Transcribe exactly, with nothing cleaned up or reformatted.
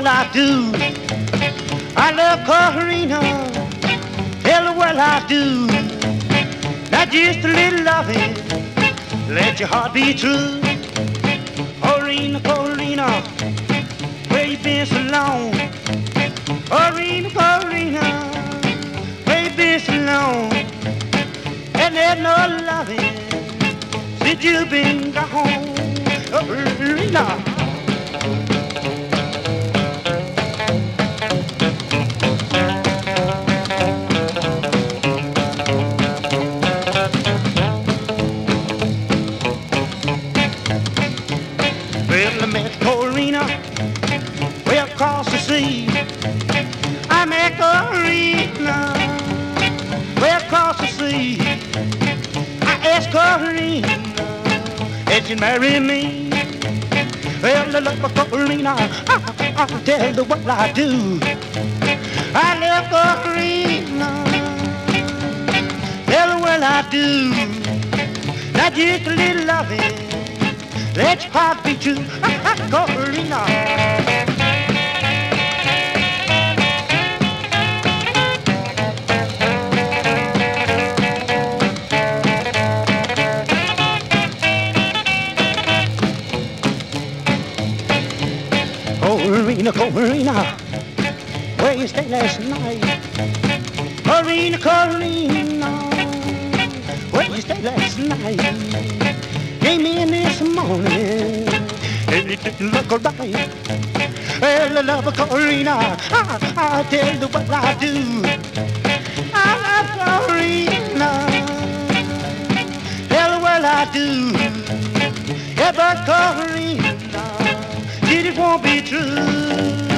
what I do. I love Corina. Tell her what I do. Not just a little loving. Let your heart be true. Corina, Corina, where you been so long? Corina, Corina, where you been so long? And there's no loving since you've been gone. Corina. Well, I met Corina way across the sea. I met Corina way across the sea. I asked Corina if she'd marry me. Well, I love Corina. I, I, I'll tell her what I do. I love Corina. Tell her what I do. Not just a little loving. Let your heart be true. Corina. Corina, Corina, where you stay last night? Corina, Corina, where you stay last night? Came in this morning and it didn't look right. Well, I love Corina. I, I tell you what I do. I love Corina. Tell her what I do. Yeah, but Corina, it won't be true.